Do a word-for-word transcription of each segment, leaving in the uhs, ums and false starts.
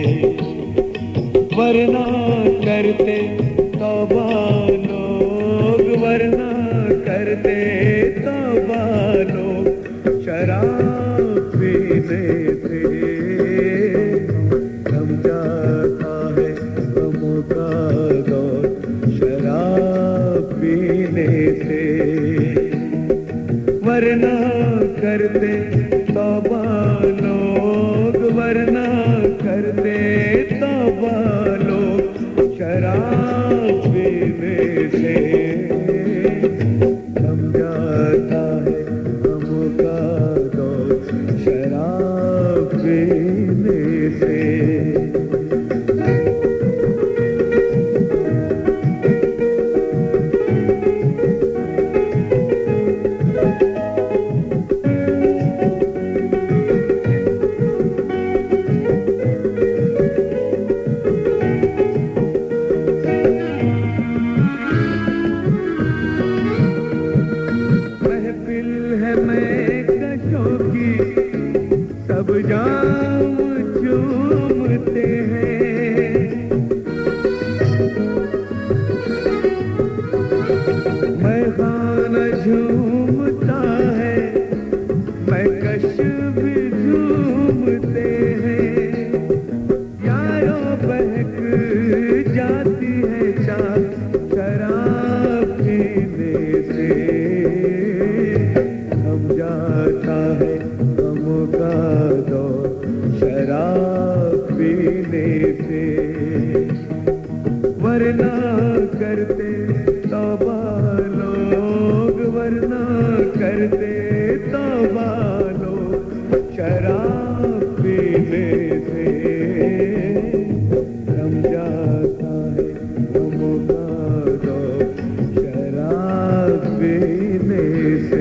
वरना करते तौबा लोग, वरना करते तौबा लोग शराब पीने से। थम जाता है गमों का दौर शराब पीने से। वरना करते तौबा लोग, वरना करते तौबा लोग शराब पीने से। थम जाता है गमों का दौर शराब पीने से। सब जाम झूमते हैं, मैं खाना झूमता है, मैं कश भी झूमते हैं। यारों बहक जाती है चाल शराब पीने से। हम जाता है गमों का दौर शराब पीने से। वरना करते तौबा लोग, वरना करते तौबा लोग शराब पीने से। थम जाता है गमों का दौर शराब पीने से।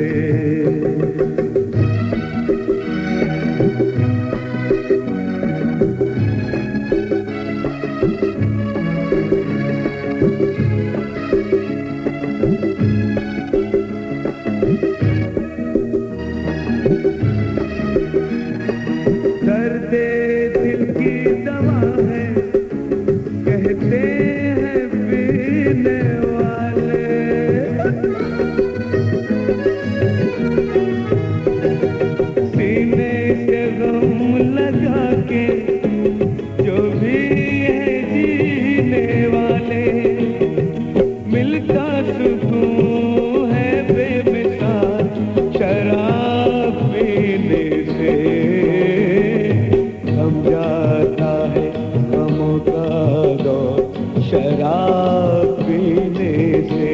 दर्दे दिल की दवा है कहते हैं पीने वाले। सीने से गम लगा के जो भी है जीने वाले। मिलता सुकून है बेमिसाल शराब पीने से। थम जाता है गमों का दौर शराब पीने से।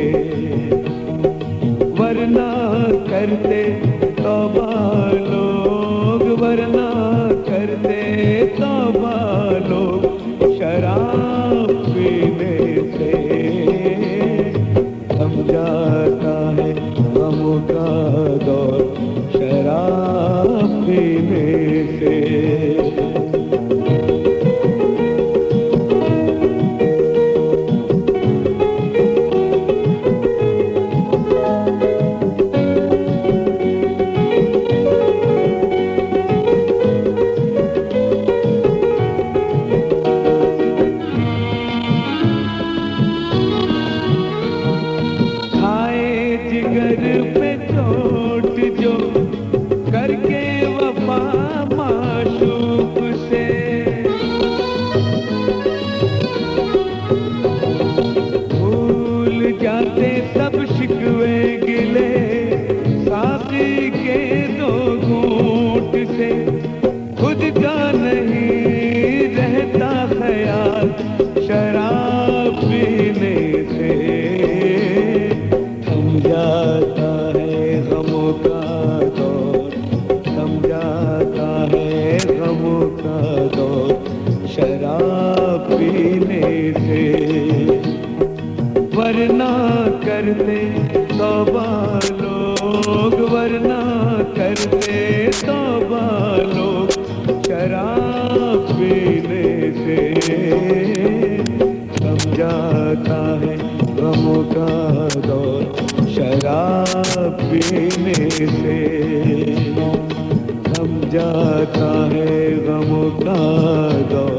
वरना करते तौबा लोग, वरना करते तौबा लोग शराब पीने से। थम जाता है गमों का दौर शराब पीने से। जिगर पे चोट जो करके वफा माशूक से। भूल जाते सब शिकवे गिले साथी के दो घूंट से। खुद का नहीं रहता ख्याल शराब पीने से। थम जाता है गमों का दौर, थम जाता है गमों का दौर शराब पीने से। वरना करते तौबा लोग, वरना करते तौबा लोग शराब पीने से। थम जाता है गमों का दौर शराब पीने से। थम जाता है गमों का दौर